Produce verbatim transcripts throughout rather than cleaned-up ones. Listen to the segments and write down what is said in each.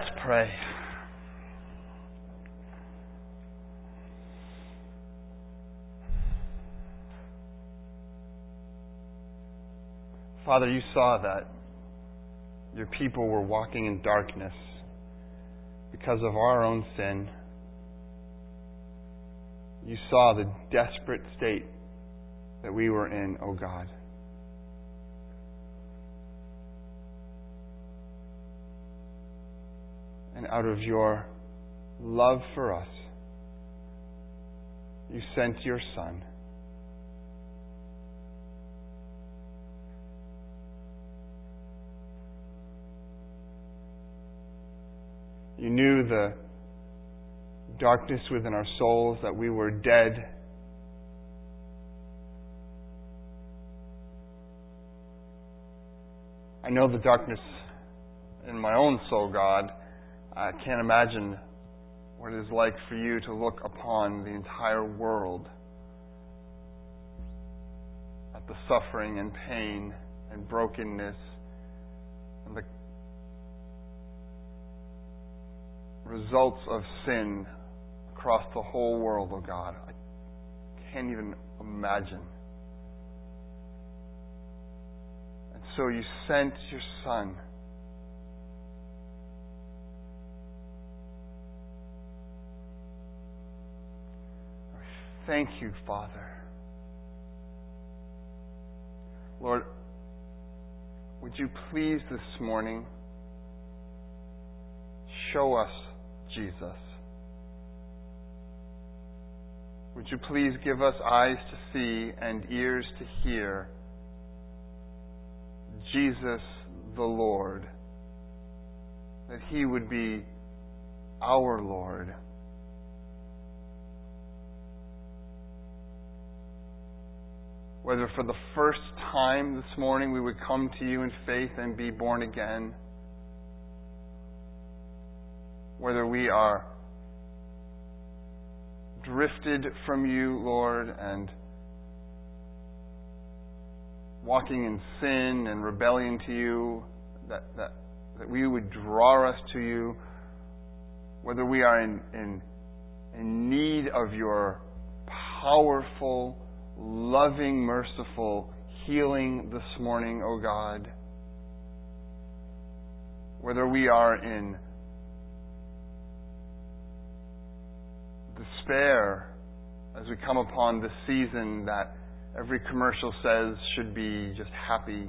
Let's pray. Father, you saw that your people were walking in darkness because of our own sin. You saw the desperate state that we were in, O God. And out of your love for us, you sent your Son. You knew the darkness within our souls, that we were dead. I know the darkness in my own soul, God. I can't imagine what it is like for you to look upon the entire world at the suffering and pain and brokenness and the results of sin across the whole world, oh God. I can't even imagine. And so you sent your Son. Thank you, Father. Lord, would you please this morning show us Jesus? Would you please give us eyes to see and ears to hear Jesus the Lord, that He would be our Lord. Whether for the first time this morning we would come to you in faith and be born again, whether we are drifted from you, Lord, and walking in sin and rebellion to you, that, that, that we would draw us to you, whether we are in, in, in need of your powerful, loving, merciful healing this morning, O God, whether we are in despair as we come upon this season that every commercial says should be just happy,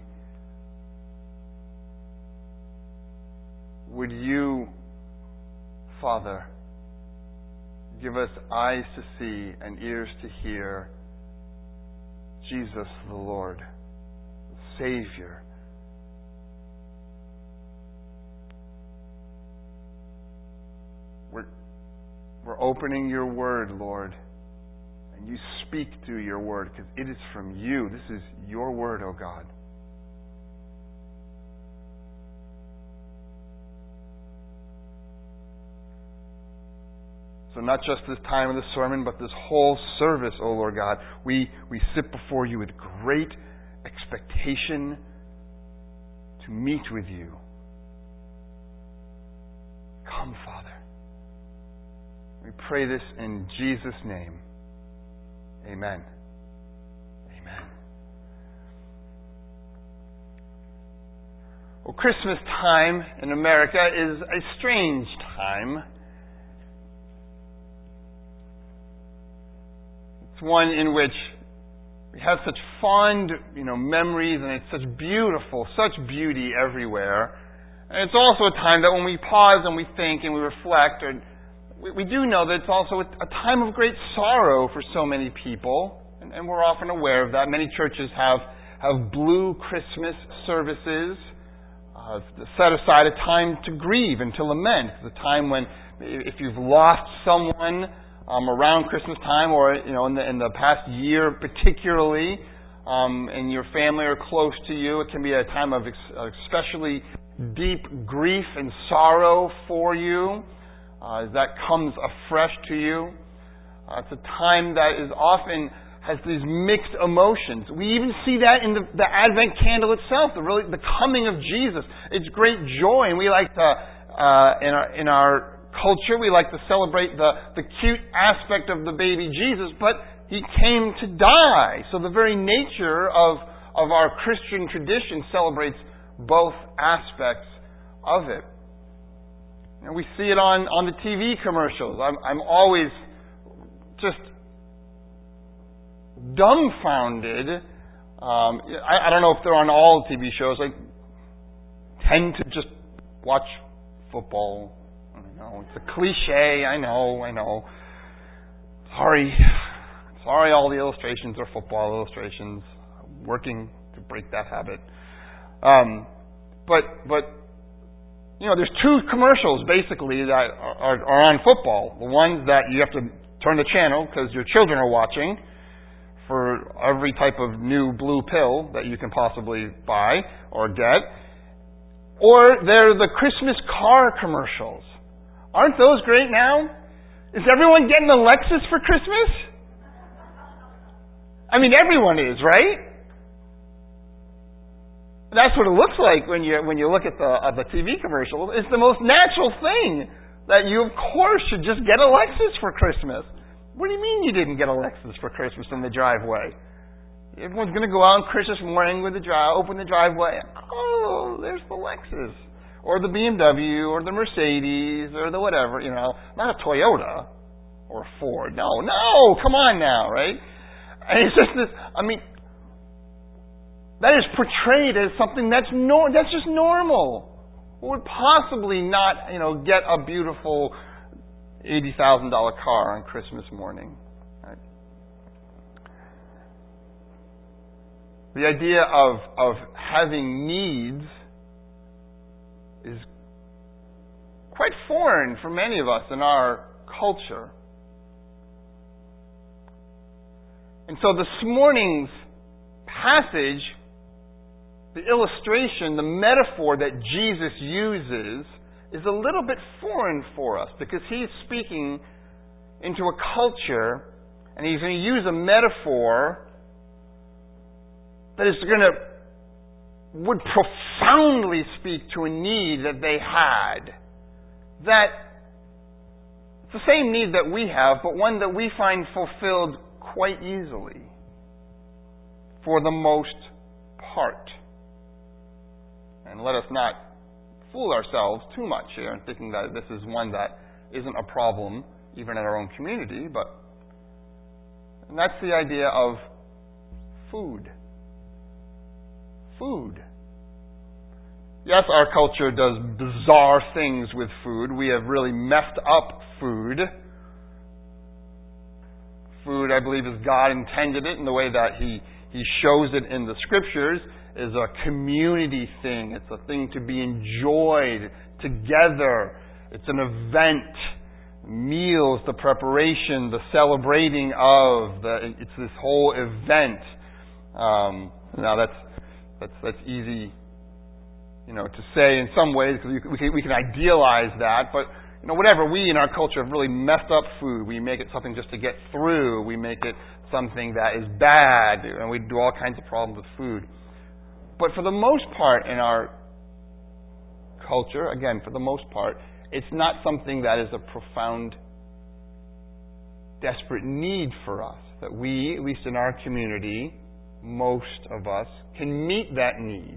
would you, Father, give us eyes to see and ears to hear Jesus the Lord, the Savior. We're, we're opening your word, Lord, and you speak through your word because it is from you. This is your word, O God. So not just this time of the sermon, but this whole service, O Lord God, we, we sit before you with great expectation to meet with you. Come, Father. We pray this in Jesus' name. Amen. Amen. Well, Christmas time in America is a strange time. One in which we have such fond, you know, memories, and it's such beautiful, such beauty everywhere. And it's also a time that when we pause and we think and we reflect, or we, we do know that it's also a, a time of great sorrow for so many people, and, and we're often aware of that. Many churches have have blue Christmas services, uh, set aside a time to grieve and to lament. It's a time when, if you've lost someone Um, around Christmas time, or you know, in the in the past year particularly, um, and your family are close to you, it can be a time of ex- especially deep grief and sorrow for you uh, as that comes afresh to you. Uh, it's a time that is often has these mixed emotions. We even see that in the, the Advent candle itself, the really the coming of Jesus. It's great joy, and we like to uh, in our in our culture, we like to celebrate the, the cute aspect of the baby Jesus, but He came to die. So the very nature of, of our Christian tradition celebrates both aspects of it. And we see it on, on the T V commercials. I'm, I'm always just dumbfounded. Um, I, I don't know if they're on all T V shows. I tend to just watch football. I know it's a cliche. I know. I know. Sorry, sorry. All the illustrations are football illustrations. I'm working to break that habit. Um, but but you know, there's two commercials basically that are, are, are on football. The ones that you have to turn the channel because your children are watching, for every type of new blue pill that you can possibly buy or get. Or they're the Christmas car commercials. Aren't those great now? Is everyone getting a Lexus for Christmas? I mean, everyone is, right? That's what it looks like when you when you look at the uh, the T V commercials. It's the most natural thing that you, of course, should just get a Lexus for Christmas. What do you mean you didn't get a Lexus for Christmas in the driveway? Everyone's going to go out on Christmas morning with the drive, open the driveway. Oh, there's the Lexus, or the B M W, or the Mercedes, or the whatever. You know, not a Toyota or a Ford. No, no, come on now, right? And it's just this. I mean, that is portrayed as something that's no, that's just normal. Who would possibly not, you know, get a beautiful eighty thousand dollars car on Christmas morning? Right? The idea of of having needs is quite foreign for many of us in our culture. And so this morning's passage, the illustration, the metaphor that Jesus uses is a little bit foreign for us because He's speaking into a culture and He's going to use a metaphor that is going to, would profoundly speak to a need that they had. That it's the same need that we have, but one that we find fulfilled quite easily for the most part. And let us not fool ourselves too much here in thinking that this is one that isn't a problem even in our own community, but and that's the idea of food. Food. Yes, our culture does bizarre things with food. We have really messed up food. Food, I believe, as God intended it in the way that He, he shows it in the Scriptures, is a community thing. It's a thing to be enjoyed together. It's an event. Meals, the preparation, the celebrating of, the, it's this whole event. Um, now that's that's that's easy, you know, to say in some ways because we can, we can idealize that, but you know, whatever. We in our culture have really messed up food. We make it something just to get through. We make it something that is bad, and we do all kinds of problems with food. But for the most part in our culture, again, for the most part, it's not something that is a profound, desperate need for us. That we, at least in our community, most of us, can meet that need.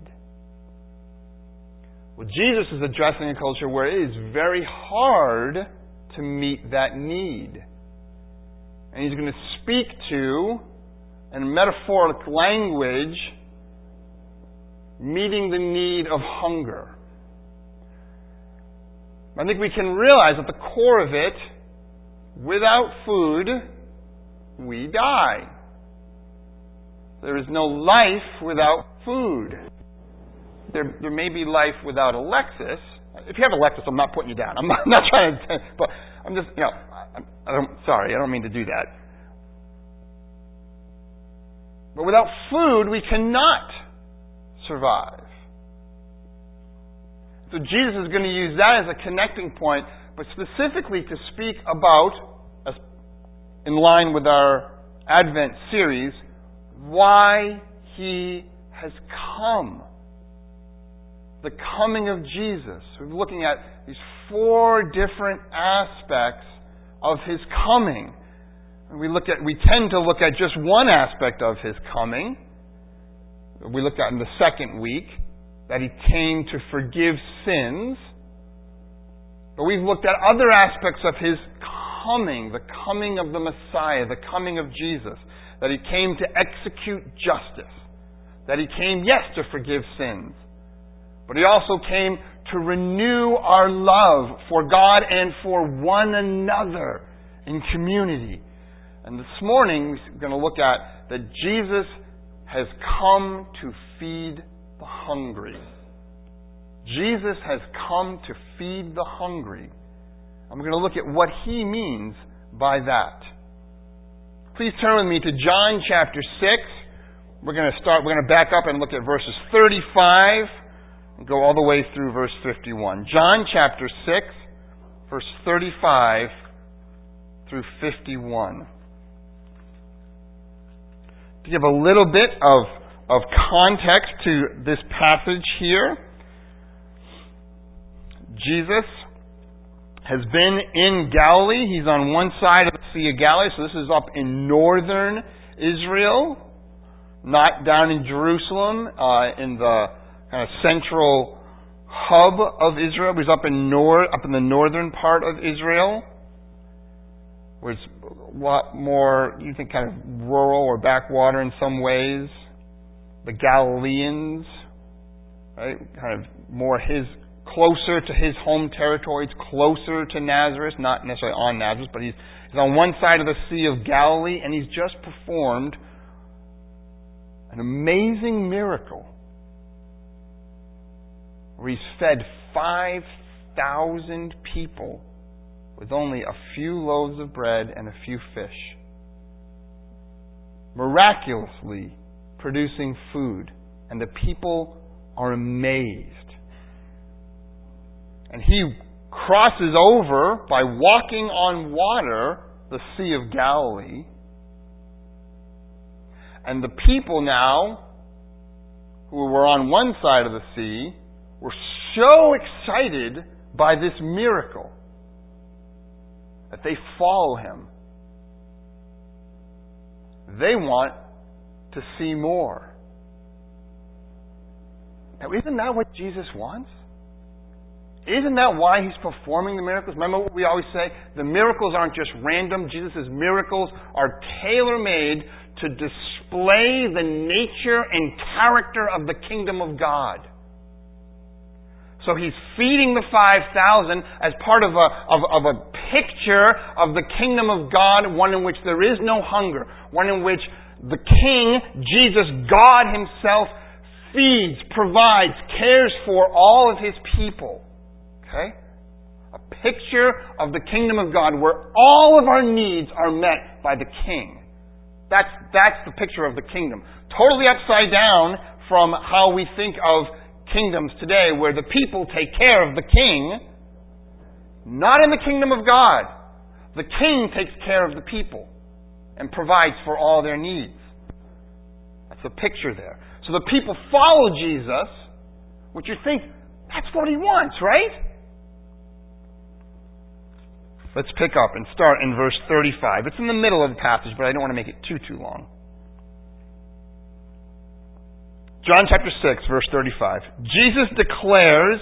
Well, Jesus is addressing a culture where it is very hard to meet that need. And He's going to speak to, in metaphoric language, meeting the need of hunger. I think we can realize at the core of it, without food, we die. There is no life without food. There, there may be life without a Lexus. If you have a Lexus, I'm not putting you down. I'm not, I'm not trying to, but I'm just, you know, I'm, I don't, sorry, I don't mean to do that. But without food, we cannot survive. So Jesus is going to use that as a connecting point, but specifically to speak about, as in line with our Advent series, why He has come. The coming of Jesus. We're looking at these four different aspects of His coming. We look at, we tend to look at just one aspect of His coming. We looked at in the second week that He came to forgive sins. But we've looked at other aspects of His coming, the coming of the Messiah, the coming of Jesus, that He came to execute justice, that He came, yes, to forgive sins, but He also came to renew our love for God and for one another in community. And this morning we're going to look at that Jesus has come to feed the hungry. Jesus has come to feed the hungry. And we're going to look at what He means by that. Please turn with me to John chapter six. We're going to start, we're going to back up and look at verses thirty-five and go all the way through verse fifty-one. John chapter six, verse thirty-five through fifty-one. To give a little bit of, of context to this passage here, Jesus has been in Galilee. He's on one side of the Sea of Galilee, so this is up in northern Israel, not down in Jerusalem, uh, in the kind of central hub of Israel. He's up in nor- up in the northern part of Israel, where it's a lot more, you think, kind of rural or backwater in some ways. The Galileans, right, kind of more his, closer to his home territory. It's closer to Nazareth, not necessarily on Nazareth, but he's, he's on one side of the Sea of Galilee, and he's just performed an amazing miracle where he's fed five thousand people with only a few loaves of bread and a few fish, miraculously producing food, and the people are amazed. And he crosses over by walking on water the Sea of Galilee. And the people now, who were on one side of the sea, were so excited by this miracle that they follow him. They want to see more. Now, isn't that what Jesus wants? Isn't that why He's performing the miracles? Remember what we always say? The miracles aren't just random. Jesus' miracles are tailor-made to display the nature and character of the kingdom of God. So He's feeding the five thousand as part of a, of, of a picture of the kingdom of God, one in which there is no hunger, one in which the King, Jesus, God Himself, feeds, provides, cares for all of His people. Okay? A picture of the kingdom of God where all of our needs are met by the King. That's, that's the picture of the kingdom. Totally upside down from how we think of kingdoms today, where the people take care of the king. Not in the kingdom of God. The king takes care of the people and provides for all their needs. That's the picture there. So the people follow Jesus, which you think, that's what He wants, right? Let's pick up and start in verse thirty-five. It's in the middle of the passage, but I don't want to make it too, too long. John chapter six, verse thirty-five. Jesus declares,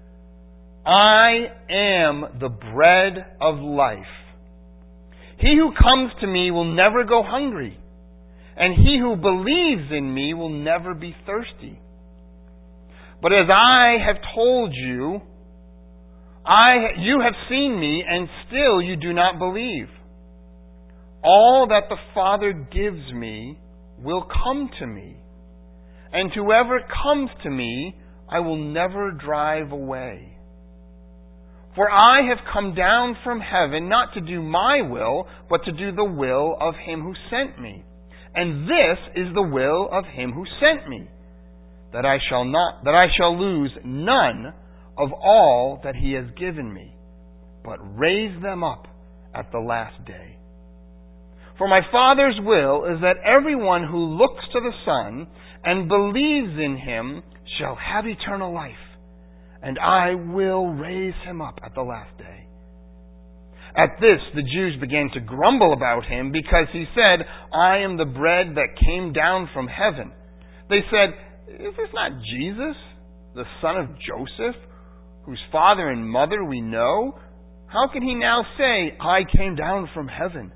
I am the bread of life. He who comes to me will never go hungry, and he who believes in me will never be thirsty. But as I have told you, I, you have seen me, and still you do not believe. All that the Father gives me will come to me, and whoever comes to me, I will never drive away. For I have come down from heaven not to do my will, but to do the will of Him who sent me. And this is the will of Him who sent me, that I shall not, that I shall lose none of all that He has given me, but raise them up at the last day. For my Father's will is that everyone who looks to the Son and believes in Him shall have eternal life, and I will raise him up at the last day." At this, the Jews began to grumble about him because he said, "I am the bread that came down from heaven." They said, "Is this not Jesus, the son of Joseph, whose father and mother we know? How can he now say, 'I came down from heaven'?"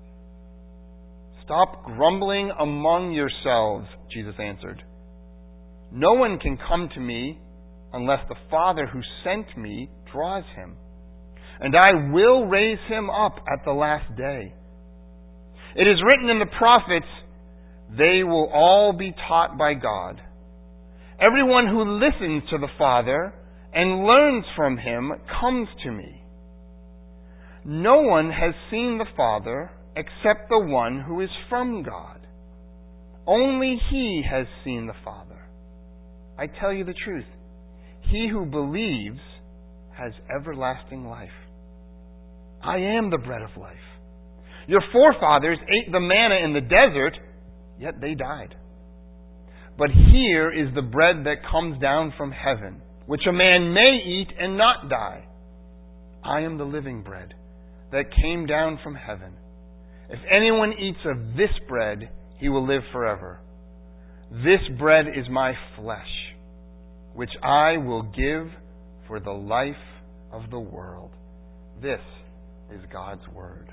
"Stop grumbling among yourselves," Jesus answered. "No one can come to me unless the Father who sent me draws him. And I will raise him up at the last day. It is written in the prophets, 'They will all be taught by God.' Everyone who listens to the Father and learns from him comes to me. No one has seen the Father except the one who is from God. Only he has seen the Father. I tell you the truth. He who believes has everlasting life. I am the bread of life. Your forefathers ate the manna in the desert, yet they died. But here is the bread that comes down from heaven, which a man may eat and not die. I am the living bread that came down from heaven. If anyone eats of this bread, he will live forever. This bread is my flesh, which I will give for the life of the world." This is God's word.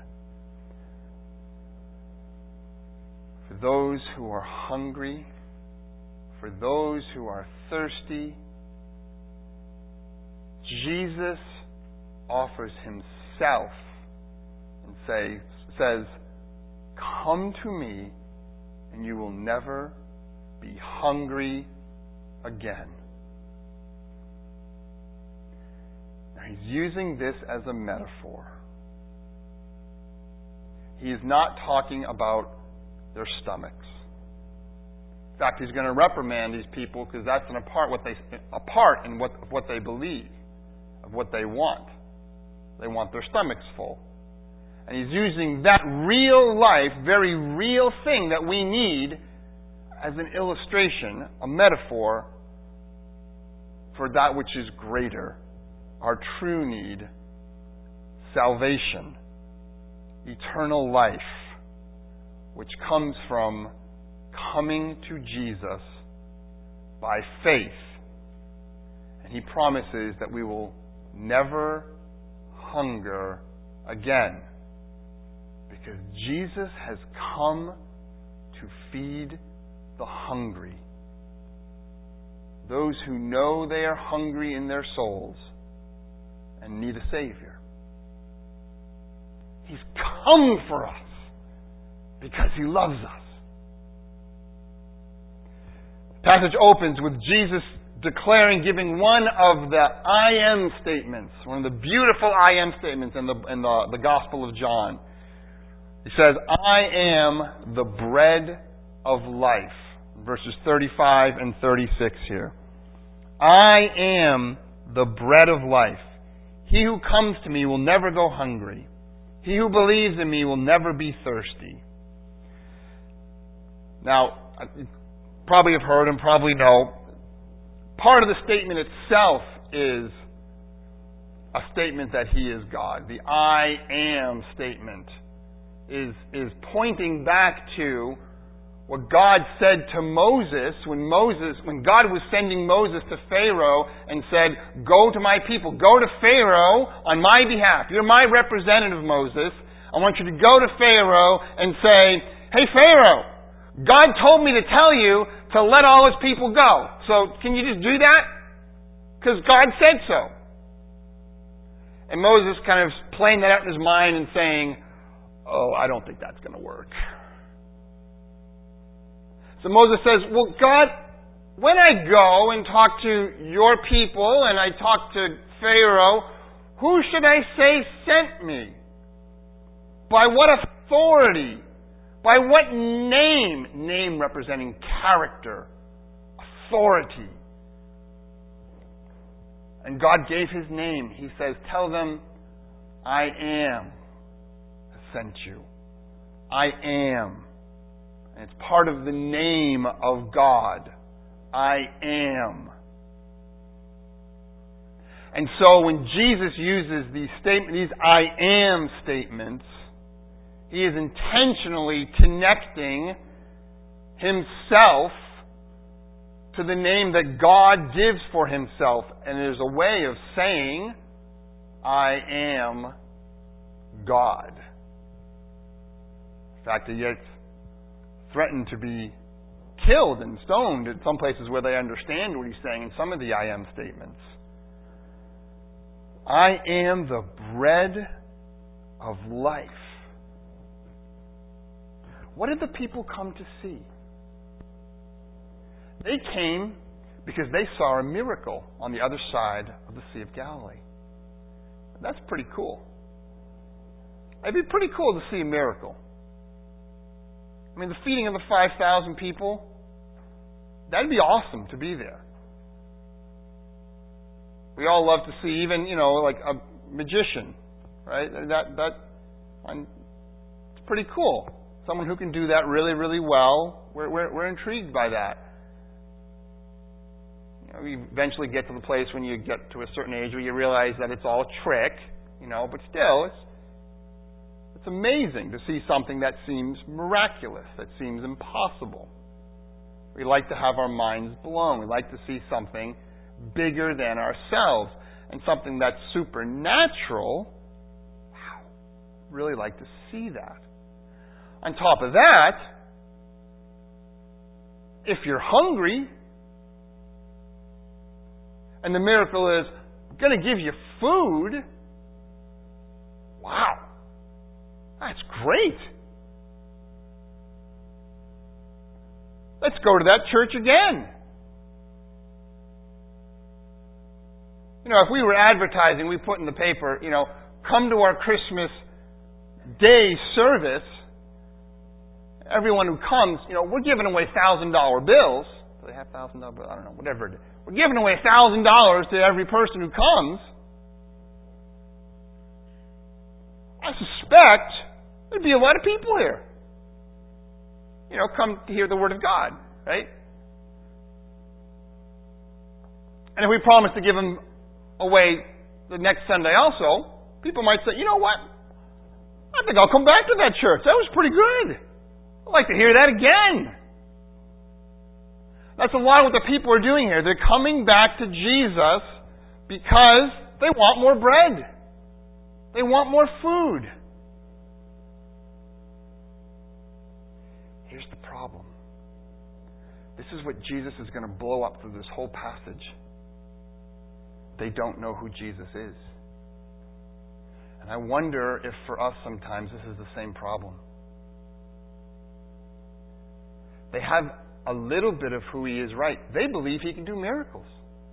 For those who are hungry, for those who are thirsty, Jesus offers himself and say, says, "Come to me and you will never be hungry again." Now he's using this as a metaphor. He is not talking about their stomachs. In fact, he's going to reprimand these people because that's an apart what they a part in what of what they believe, of what they want. They want their stomachs full. And he's using that real life, very real thing that we need as an illustration, a metaphor for that which is greater, our true need, salvation, eternal life, which comes from coming to Jesus by faith. And he promises that we will never hunger again, because Jesus has come to feed the hungry, those who know they are hungry in their souls and need a Savior. He's come for us because he loves us. The passage opens with Jesus declaring, giving one of the I am statements, one of the beautiful I am statements in the in the, the Gospel of John. He says, "I am the bread of life." Verses thirty-five and thirty-six here. "I am the bread of life. He who comes to me will never go hungry. He who believes in me will never be thirsty." Now, you probably have heard and probably know, part of the statement itself is a statement that he is God. The I am statement is, is pointing back to what God said to Moses when Moses, when God was sending Moses to Pharaoh and said, "Go to my people, go to Pharaoh on my behalf. You're my representative, Moses. I want you to go to Pharaoh and say, 'Hey, Pharaoh, God told me to tell you to let all his people go. So can you just do that? Because God said so.'" And Moses kind of playing that out in his mind and saying, "Oh, I don't think that's going to work." So Moses says, "Well, God, when I go and talk to your people and I talk to Pharaoh, who should I say sent me? By what authority? By what name?" Name representing character, authority. And God gave his name. He says, "Tell them, I am has sent you. I am." And it's part of the name of God. I am. And so when Jesus uses these statement, these I am statements, he is intentionally connecting himself to the name that God gives for himself. And it is a way of saying, I am God. In fact, he gets threatened to be killed and stoned at some places where they understand what he's saying in some of the I am statements. I am the bread of life. What did the people come to see? They came because they saw a miracle on the other side of the Sea of Galilee. That's pretty cool. It'd be pretty cool to see a miracle. I mean, the feeding of the five thousand people, that'd be awesome to be there. We all love to see even, you know, like a magician, right? That that I'm, it's pretty cool. Someone who can do that really, really well. We're we're, we're intrigued by that. You know, you eventually get to the place when you get to a certain age where you realize that it's all a trick, you know. But still, it's it's amazing to see something that seems miraculous, that seems impossible. We like to have our minds blown. We like to see something bigger than ourselves, and something that's supernatural. Wow, really like to see that. On top of that, if you're hungry, and the miracle is going to give you food, wow, that's great. Let's go to that church again. You know, if we were advertising, we put in the paper, you know, come to our Christmas Day service. Everyone who comes, you know, we're giving away one thousand dollar bills. Do they have one thousand dollar bills? I don't know, whatever it is. We're giving away one thousand dollars to every person who comes. I suspect there'd be a lot of people here. You know, come to hear the Word of God, right? And if we promise to give them away the next Sunday also, people might say, you know what? I think I'll come back to that church. That was pretty good. I'd like to hear that again. That's a lot of what the people are doing here. They're coming back to Jesus because they want more bread. They want more food. Here's the problem. This is what Jesus is going to blow up through this whole passage. They don't know who Jesus is. And I wonder if for us sometimes this is the same problem. They have a little bit of who He is right. They believe He can do miracles.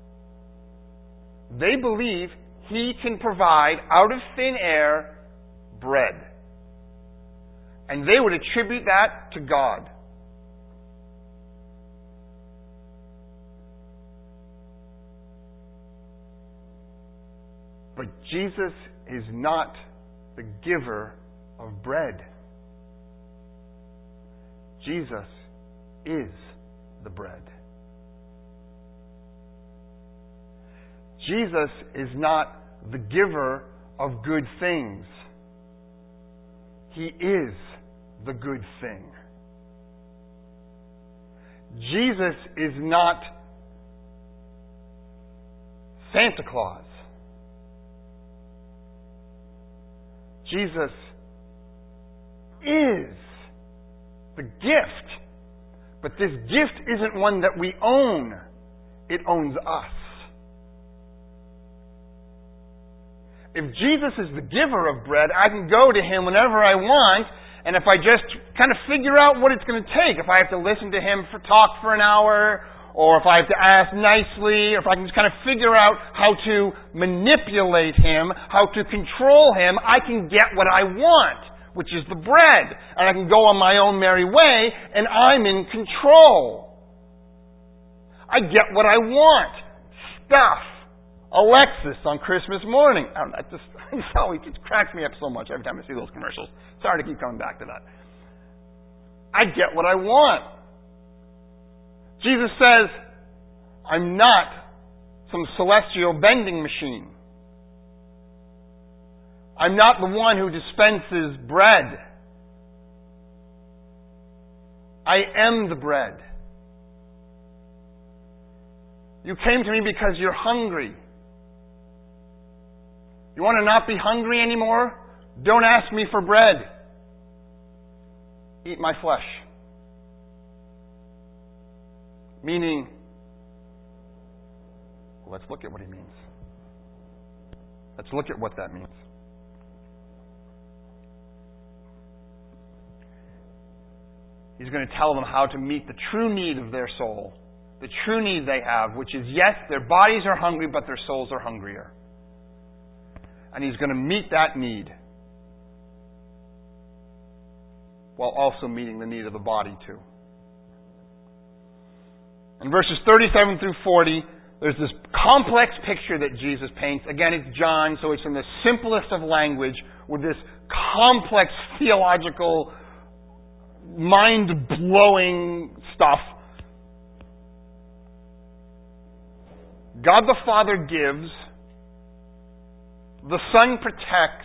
They believe He can provide out of thin air bread. And they would attribute that to God. But Jesus is not the giver of bread. Jesus is the bread. Jesus is not the giver of good things. He is the good thing. Jesus is not Santa Claus. Jesus is the gift. But this gift isn't one that we own. It owns us. If Jesus is the giver of bread, I can go to Him whenever I want, and if I just kind of figure out what it's going to take, if I have to listen to Him for talk for an hour, or if I have to ask nicely, or if I can just kind of figure out how to manipulate Him, how to control Him, I can get what I want, which is the bread. And I can go on my own merry way, and I'm in control. I get what I want. Stuff. Alexis on Christmas morning. I don't know, it just, it just cracks me up so much every time I see those commercials. Sorry to keep coming back to that. I get what I want. Jesus says, I'm not some celestial bending machine. I'm not the one who dispenses bread. I am the bread. You came to me because you're hungry. You want to not be hungry anymore? Don't ask me for bread. Eat my flesh. Meaning, well, let's look at what he means. Let's look at what that means. He's going to tell them how to meet the true need of their soul. The true need they have, which is, yes, their bodies are hungry, but their souls are hungrier. And He's going to meet that need while also meeting the need of the body too. In verses thirty-seven through forty, there's this complex picture that Jesus paints. Again, it's John, so it's in the simplest of language with this complex theological, mind-blowing stuff. God the Father gives, the Son protects,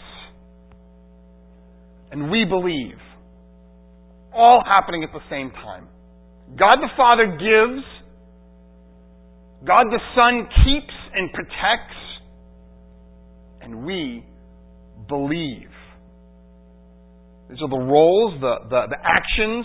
and we believe. All happening at the same time. God the Father gives, God the Son keeps and protects, and we believe. These are the roles, the, the, the actions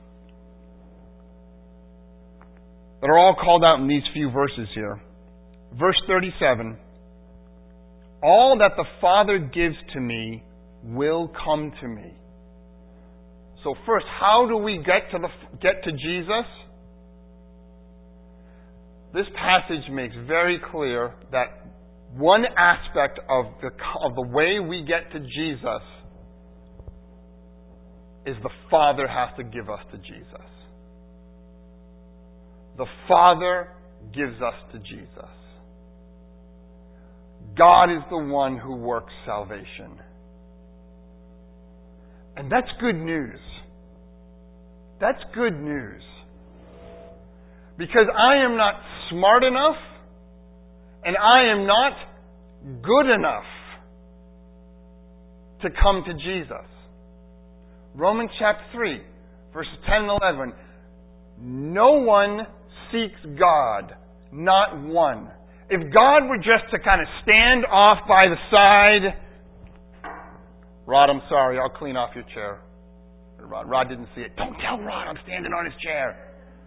that are all called out in these few verses here. Verse thirty-seven, all that the Father gives to me will come to me. So first, how do we get to the get to Jesus? This passage makes very clear that one aspect of the of the way we get to Jesus is the Father has to give us to Jesus. The Father gives us to Jesus. God is the one who works salvation. And that's good news. That's good news. Because I am not smart enough and I am not good enough to come to Jesus. Romans chapter three, verses ten and eleven. No one seeks God, not one. If God were just to kind of stand off by the side, Rod, I'm sorry, I'll clean off your chair. Rod, Rod didn't see it. Don't tell Rod I'm standing on his chair.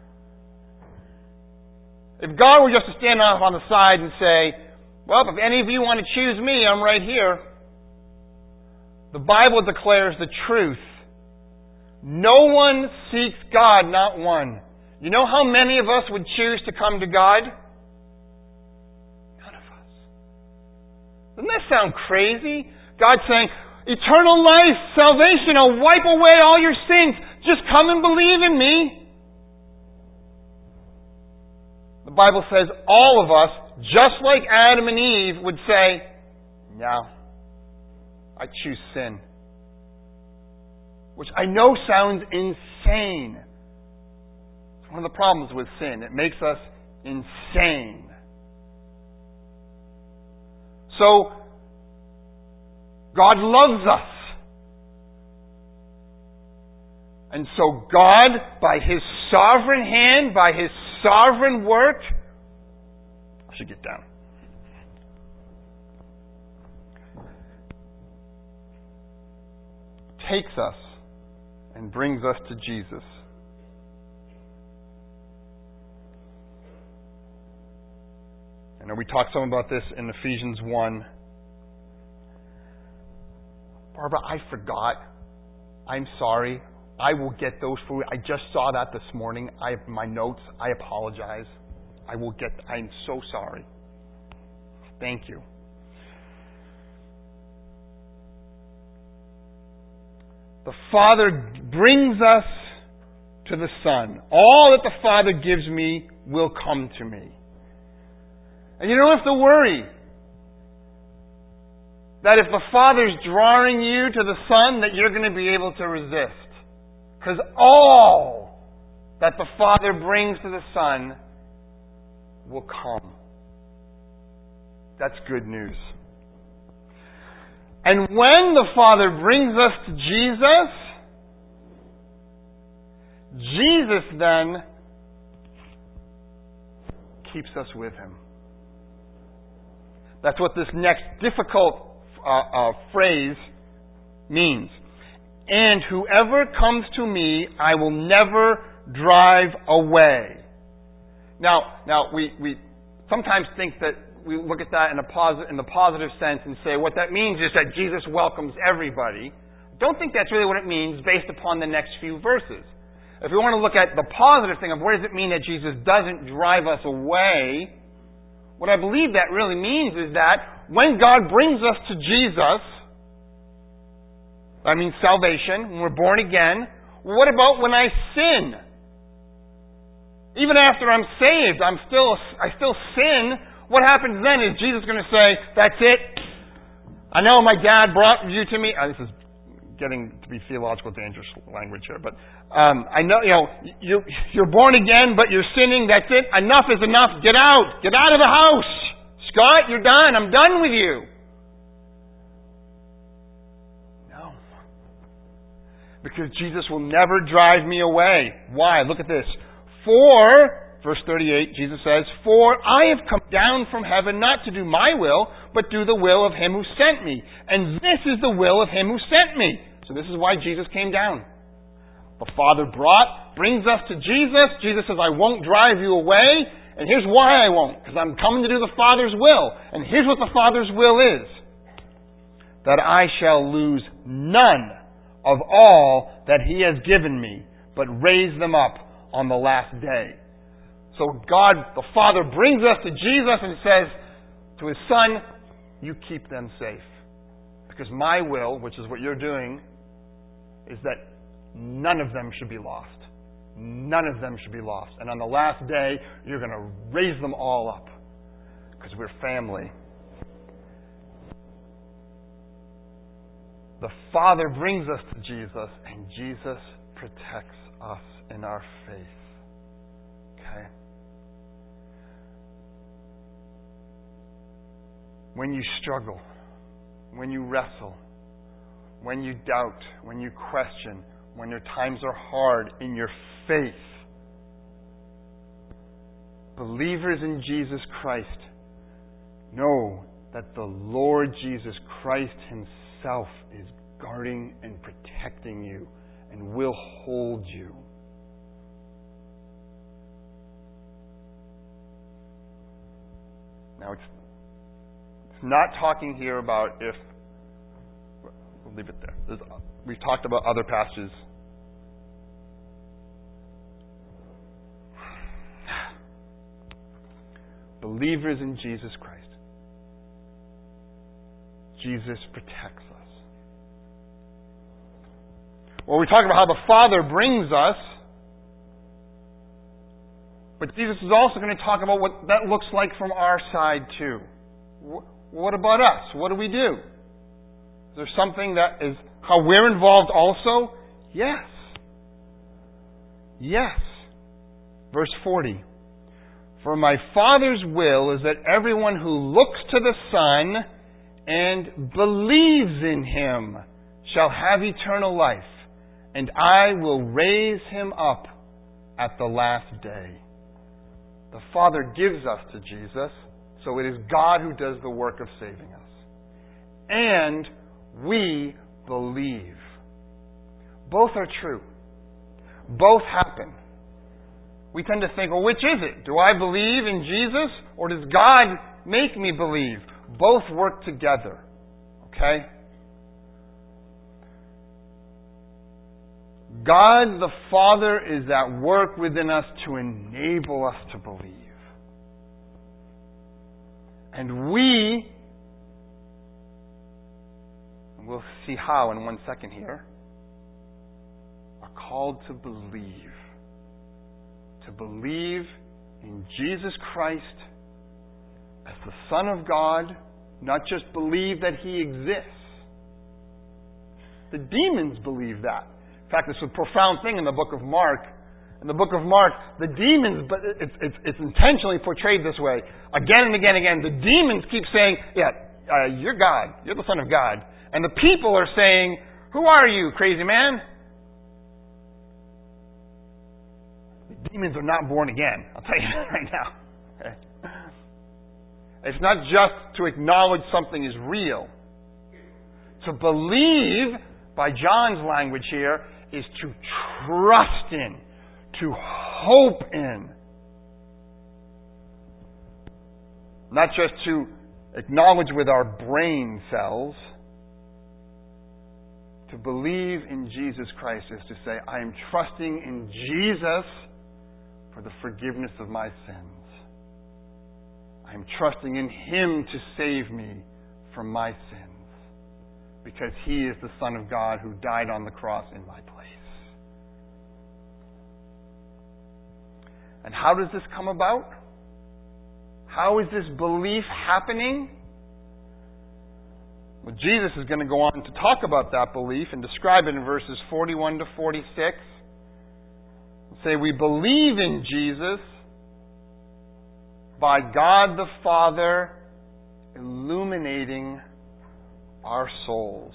If God were just to stand off on the side and say, well, if any of you want to choose me, I'm right here. The Bible declares the truth. No one seeks God, not one. You know how many of us would choose to come to God? None of us. Doesn't that sound crazy? God saying, eternal life, salvation, I'll wipe away all your sins. Just come and believe in me. The Bible says all of us, just like Adam and Eve, would say, no, I choose sin. Which I know sounds insane. It's one of the problems with sin. It makes us insane. So, God loves us. And so God, by His sovereign hand, by His sovereign work, I should get down. Takes us and brings us to Jesus. I know we talked some about this in Ephesians one. Barbara, I forgot. I'm sorry. I will get those for you. I just saw that this morning. I have my notes. I apologize. I will get. I'm so sorry. Thank you. The Father brings us to the Son. All that the Father gives me will come to me. And you don't have to worry that if the Father's drawing you to the Son, that you're going to be able to resist. Because all that the Father brings to the Son will come. That's good news. And when the Father brings us to Jesus, Jesus then keeps us with Him. That's what this next difficult uh, uh, phrase means. And whoever comes to me, I will never drive away. Now, now we, we sometimes think that we look at that in, a posi- in the positive sense and say what that means is that Jesus welcomes everybody. I don't think that's really what it means based upon the next few verses. If we want to look at the positive thing of what does it mean that Jesus doesn't drive us away, what I believe that really means is that when God brings us to Jesus, that means salvation, when we're born again, what about when I sin? Even after I'm saved, I'm still I still sin. What happens then is Jesus going to say, that's it. I know my dad brought you to me. Oh, this is getting to be theological dangerous language here. But um, I know, you know, you, you're born again, but you're sinning. That's it. Enough is enough. Get out. Get out of the house. Scott, you're done. I'm done with you. No. Because Jesus will never drive me away. Why? Look at this. For... Verse thirty-eight, Jesus says, For I have come down from heaven not to do my will, but do the will of Him who sent me. And this is the will of Him who sent me. So this is why Jesus came down. The Father brought, brings us to Jesus. Jesus says, I won't drive you away. And here's why I won't. Because I'm coming to do the Father's will. And here's what the Father's will is. That I shall lose none of all that He has given me, but raise them up on the last day. So God, the Father, brings us to Jesus and says to His Son, you keep them safe. Because my will, which is what you're doing, is that none of them should be lost. None of them should be lost. And on the last day, you're going to raise them all up. Because we're family. The Father brings us to Jesus, and Jesus protects us in our faith. Okay? When you struggle, when you wrestle, when you doubt, when you question, when your times are hard in your faith, believers in Jesus Christ know that the Lord Jesus Christ Himself is guarding and protecting you and will hold you. Now, it's It's not talking here about if... We'll leave it there. There's, we've talked about other passages. Believers in Jesus Christ. Jesus protects us. Well, we talk about how the Father brings us, but Jesus is also going to talk about what that looks like from our side too. What about us? What do we do? Is there something that is how we're involved also? Yes. Yes. Verse forty. For my Father's will is that everyone who looks to the Son and believes in Him shall have eternal life, and I will raise him up at the last day. The Father gives us to Jesus, so it is God who does the work of saving us. And we believe. Both are true. Both happen. We tend to think, well, which is it? Do I believe in Jesus, or does God make me believe? Both work together. Okay? God the Father is at work within us to enable us to believe. And we, and we'll see how in one second here, are called to believe. To believe in Jesus Christ as the Son of God, not just believe that He exists. The demons believe that. In fact, it's a profound thing in the book of Mark. In the book of Mark, the demons, but it's, it's, it's intentionally portrayed this way. Again and again and again, the demons keep saying, yeah, uh, you're God. You're the Son of God. And the people are saying, "Who are you, crazy man?" The demons are not born again. I'll tell you that right now. Okay? It's not just to acknowledge something is real. To believe, by John's language here, is to trust in, to hope in. Not just to acknowledge with our brain cells. To believe in Jesus Christ is to say, I am trusting in Jesus for the forgiveness of my sins. I am trusting in Him to save me from my sins. Because He is the Son of God who died on the cross in my place. And how does this come about? How is this belief happening? Well, Jesus is going to go on to talk about that belief and describe it in verses forty-one to forty-six. Say, we believe in Jesus by God the Father illuminating our souls.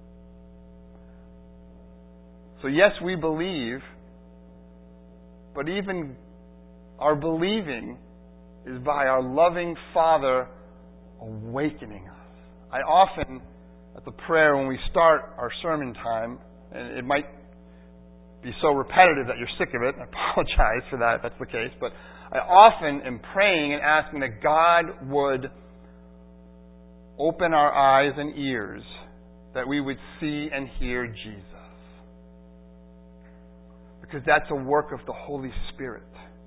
So yes, we believe, but even our believing is by our loving Father awakening us. I often, at the prayer when we start our sermon time, and it might be so repetitive that you're sick of it, I apologize for that if that's the case, but I often am praying and asking that God would open our eyes and ears, that we would see and hear Jesus. Because that's a work of the Holy Spirit.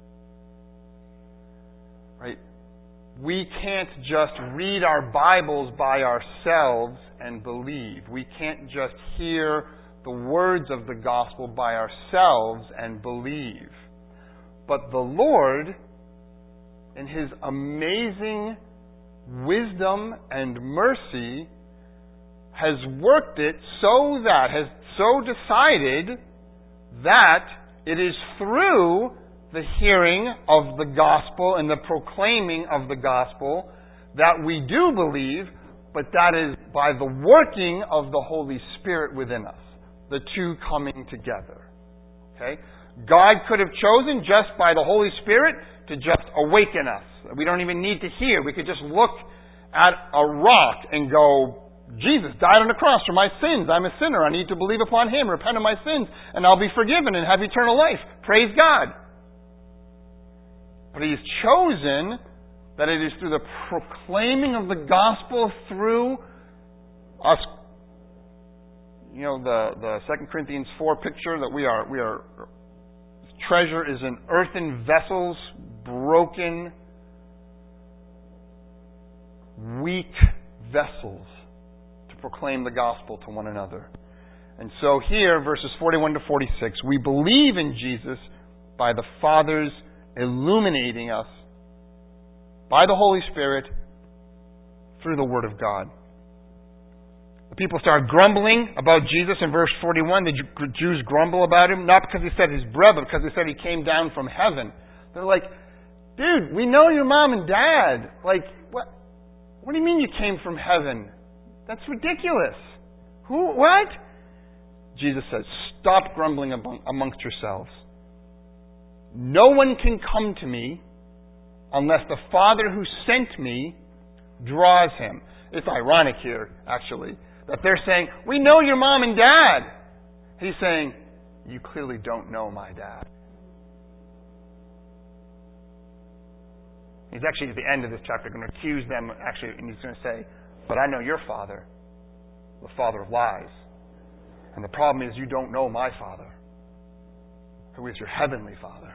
Right? We can't just read our Bibles by ourselves and believe. We can't just hear the words of the gospel by ourselves and believe. But the Lord, in His amazing wisdom and mercy, has worked it so that, has so decided that it is through the hearing of the gospel and the proclaiming of the gospel that we do believe, but that is by the working of the Holy Spirit within us. The two coming together. Okay? God could have chosen just by the Holy Spirit to just awaken us. We don't even need to hear. We could just look at a rock and go, Jesus died on the cross for my sins. I'm a sinner. I need to believe upon Him, repent of my sins, and I'll be forgiven and have eternal life. Praise God. But He's chosen that it is through the proclaiming of the gospel through us. You know, the, the Second Corinthians four picture that we are, we are, treasure is in earthen vessels, broken, weak vessels to proclaim the gospel to one another. And so here, verses forty-one to forty-six, we believe in Jesus by the Father's illuminating us by the Holy Spirit through the Word of God. The people start grumbling about Jesus in verse forty-one. The Jews grumble about Him, not because He said His bread, but because He said He came down from heaven. They're like, dude, we know your mom and dad. Like, what? What do you mean you came from heaven? That's ridiculous. Who? What? Jesus says, stop grumbling amongst yourselves. No one can come to me unless the Father who sent me draws him. It's ironic here, actually, that they're saying, we know your mom and dad. He's saying, you clearly don't know my dad. He's actually, at the end of this chapter, going to accuse them, actually, and he's going to say, but I know your father, the father of lies. And the problem is you don't know my Father, who is your heavenly Father.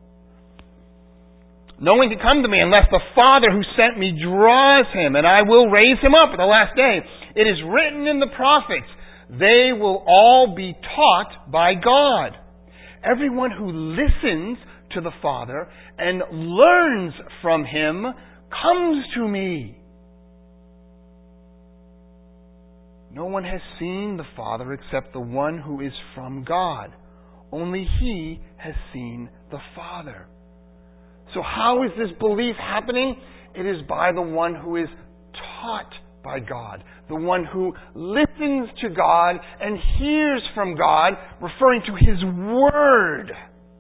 No one can come to me unless the Father who sent me draws him, and I will raise him up at the last day. It is written in the prophets, they will all be taught by God. Everyone who listens to the Father and learns from him comes to me. No one has seen the Father except the one who is from God. Only He has seen the Father. So how is this belief happening? It is by the one who is taught by God. The one who listens to God and hears from God, referring to His Word.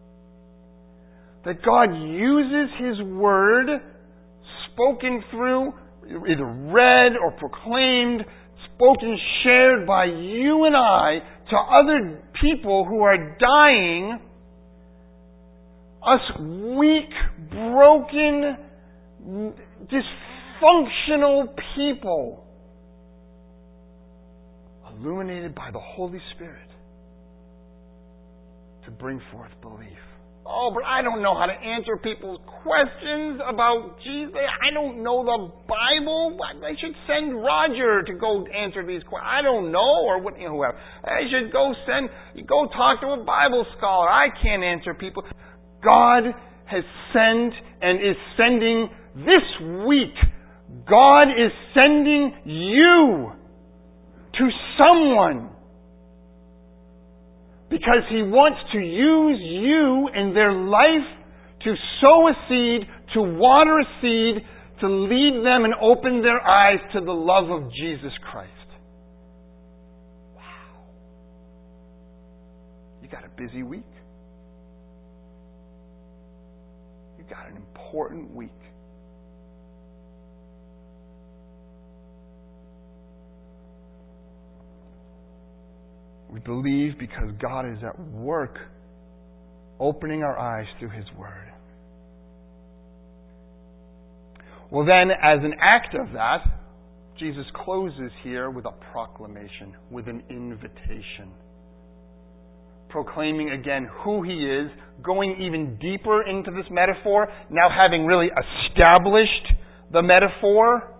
That God uses His Word, spoken through, either read or proclaimed, spoken, shared by you and I to other people who are dying, us weak, broken, dysfunctional people, illuminated by the Holy Spirit to bring forth belief. Oh, but I don't know how to answer people's questions about Jesus. I don't know the Bible. I should send Roger to go answer these questions. I don't know, or what, you know, whoever. I should go send, go talk to a Bible scholar. I can't answer people. God has sent and is sending this week. God is sending you to someone. Because He wants to use you in their life to sow a seed, to water a seed, to lead them and open their eyes to the love of Jesus Christ. Wow. You got a busy week. You got an important week. We believe because God is at work opening our eyes through His Word. Well then, as an act of that, Jesus closes here with a proclamation, with an invitation. Proclaiming again who He is, going even deeper into this metaphor, now having really established the metaphor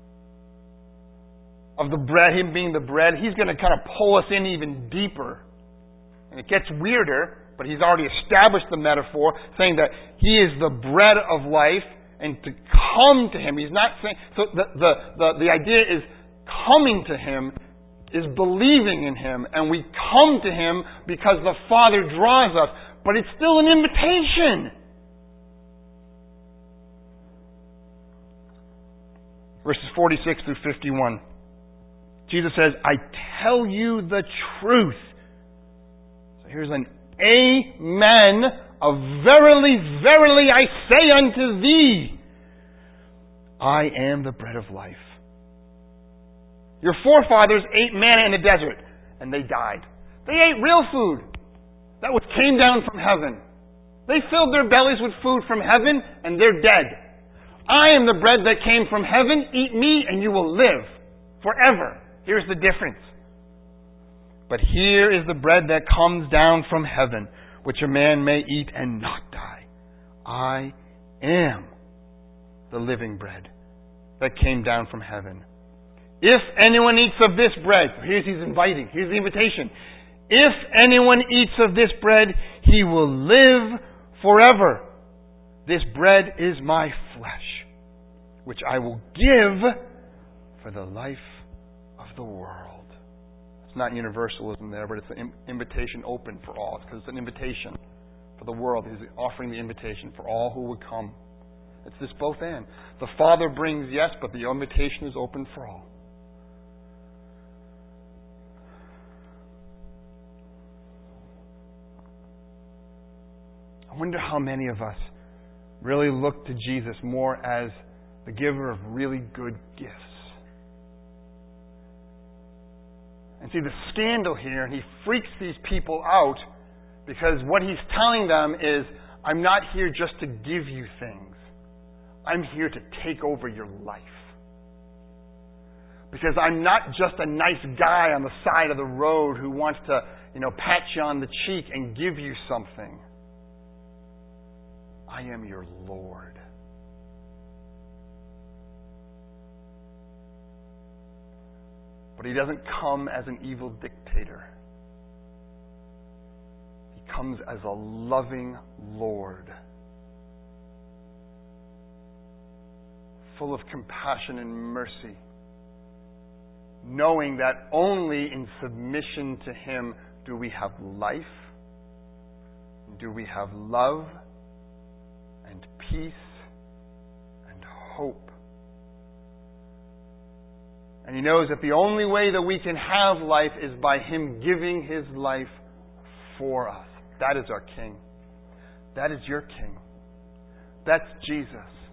of the bread, Him being the bread. He's going to kind of pull us in even deeper. And it gets weirder, but He's already established the metaphor, saying that He is the bread of life, and to come to Him. He's not saying, so the, the, the, the idea is coming to Him is believing in Him, and we come to Him because the Father draws us. But it's still an invitation. Verses forty-six through fifty-one. Jesus says, I tell you the truth. So here's an amen of verily, verily, I say unto thee, I am the bread of life. Your forefathers ate manna in the desert, and they died. They ate real food that was came down from heaven. They filled their bellies with food from heaven, and they're dead. I am the bread that came from heaven. Eat me, and you will live forever. Here's the difference. But here is the bread that comes down from heaven, which a man may eat and not die. I am the living bread that came down from heaven. If anyone eats of this bread, here's he's inviting, here's the invitation. If anyone eats of this bread, he will live forever. This bread is my flesh, which I will give for the life of the world. It's not universalism there, but it's an invitation open for all. It's because it's an invitation for the world. He's offering the invitation for all who would come. It's this both and. The Father brings, yes, but the invitation is open for all. I wonder how many of us really look to Jesus more as the giver of really good gifts. And see, the scandal here, and he freaks these people out because what he's telling them is, I'm not here just to give you things. I'm here to take over your life. Because I'm not just a nice guy on the side of the road who wants to, you know, pat you on the cheek and give you something. I am your Lord. But he doesn't come as an evil dictator. He comes as a loving Lord, full of compassion and mercy, knowing that only in submission to him do we have life, do we have love, and peace, and hope. And He knows that the only way that we can have life is by Him giving His life for us. That is our King. That is your King. That's Jesus.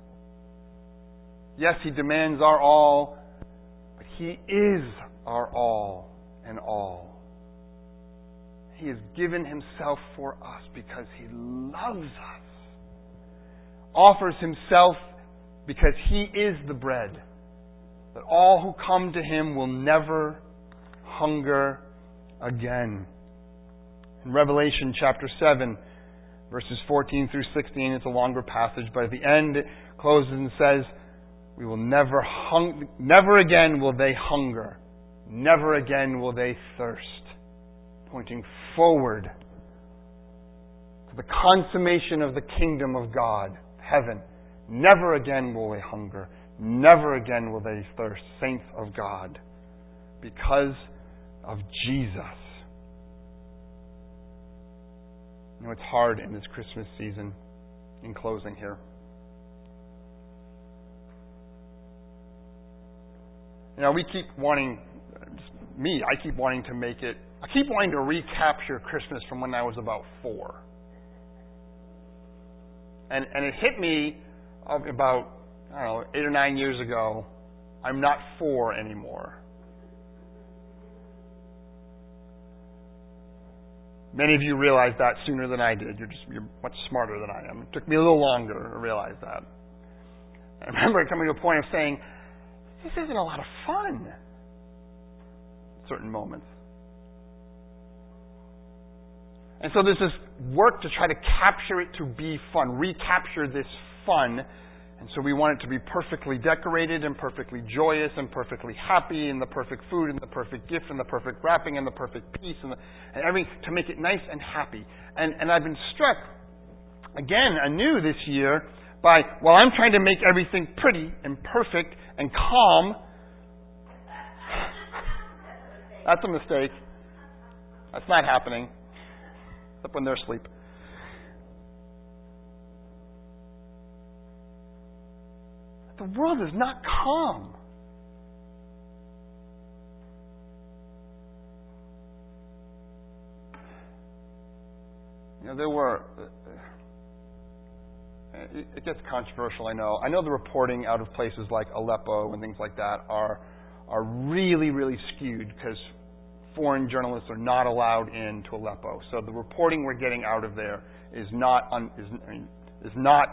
Yes, He demands our all, but He is our all and all. He has given Himself for us because He loves us. Offers Himself because He is the bread, that all who come to Him will never hunger again. In Revelation chapter seven, verses fourteen through sixteen, it's a longer passage, but at the end it closes and says, "We will never hung, never again will they hunger, never again will they thirst," pointing forward to the consummation of the kingdom of God, heaven. Never again will they hunger, never again will they thirst, saints of God, because of Jesus. You know, it's hard in this Christmas season, in closing here. You know, we keep wanting, me, I keep wanting to make it, I keep wanting to recapture Christmas from when I was about four. And and it hit me about, I don't know, eight or nine years ago, I'm not four anymore. Many of you realized that sooner than I did. You're just you're much smarter than I am. It took me a little longer to realize that. I remember coming to a point of saying, this isn't a lot of fun at certain moments. And so there's this work to try to capture it to be fun, recapture this fun. And so we want it to be perfectly decorated and perfectly joyous and perfectly happy and the perfect food and the perfect gift and the perfect wrapping and the perfect peace and, the, and everything to make it nice and happy. And, and I've been struck again anew this year by, while I'm trying to make everything pretty and perfect and calm, that's a mistake. That's not happening. Except when they're asleep. The world is not calm. You know, there were... It gets controversial, I know. I know the reporting out of places like Aleppo and things like that are are really, really skewed because foreign journalists are not allowed into Aleppo. So the reporting we're getting out of there is not un, is, I mean, is not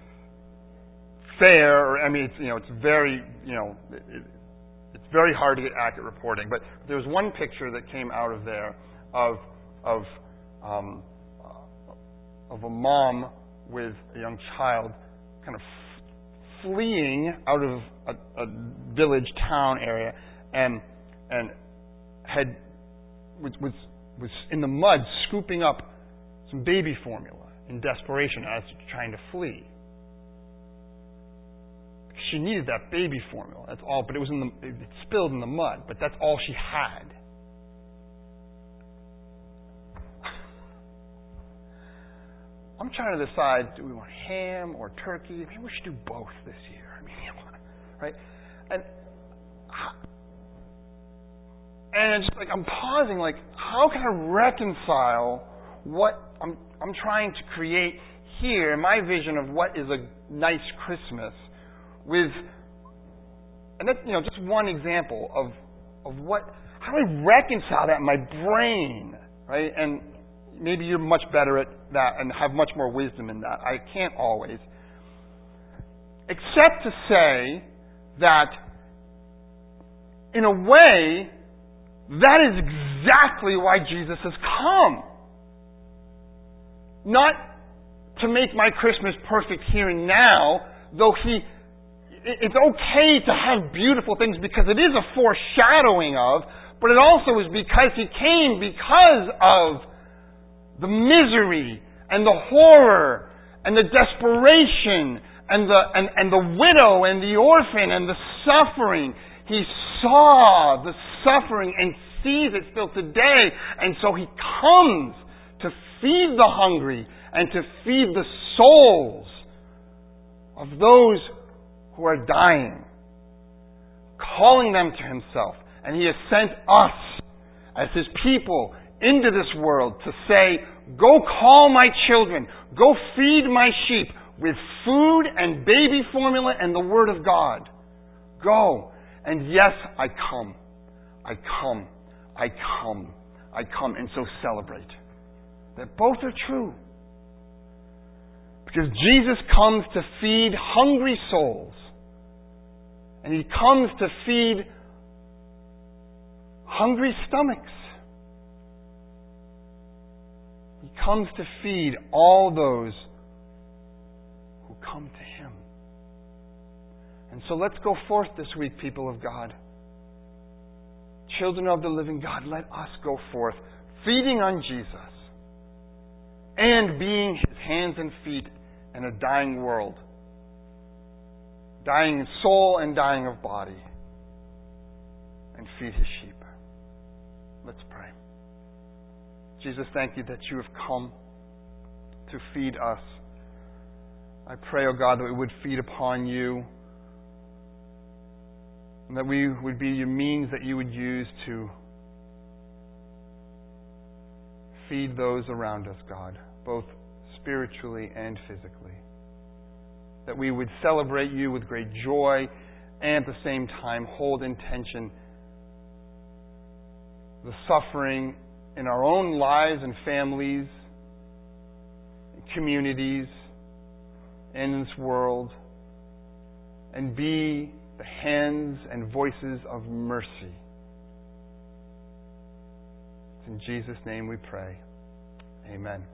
fair. Or, I mean, it's you know, it's very you know, it, it's very hard to get accurate reporting. But there was one picture that came out of there of of um, of a mom with a young child kind of f- fleeing out of a, a village town area and and had was, was was in the mud scooping up some baby formula in desperation as trying to flee. She needed that baby formula. That's all, but it was in the it spilled in the mud, but that's all she had. I'm trying to decide, do we want ham or turkey? Maybe we should do both this year. I mean, right? And and it's just like I'm pausing, like, how can I reconcile what I'm I'm trying to create here, my vision of what is a nice Christmas, with, and that's you know just one example of of what how do I reconcile that in my brain, right? And maybe you're much better at that and have much more wisdom in that. I can't always. Except to say that, in a way, that is exactly why Jesus has come. Not to make my Christmas perfect here and now, though He, it's okay to have beautiful things because it is a foreshadowing of, but it also is because He came because of the misery and the horror and the desperation and the and, and the widow and the orphan and the suffering. He saw the suffering and sees it still today. And so He comes to feed the hungry and to feed the souls of those who are dying. calling them to Himself. And He has sent us as His people into this world to say, go call my children, go feed my sheep with food and baby formula and the Word of God. Go. And yes, I come. I come. I come. I come. And so celebrate. That both are true. Because Jesus comes to feed hungry souls. And He comes to feed hungry stomachs. He comes to feed all those who come to Him. And so let's go forth this week, people of God. Children of the living God, let us go forth, feeding on Jesus and being His hands and feet in a dying world. Dying in soul and dying of body. And feed His sheep. Let's pray. Jesus, thank You that You have come to feed us. I pray, O God, that we would feed upon You. And that we would be Your means that You would use to feed those around us, God, both spiritually and physically. That we would celebrate You with great joy and at the same time hold in tension the suffering in our own lives and families, communities, and in this world, and be the hands and voices of mercy. It's in Jesus' name we pray. Amen.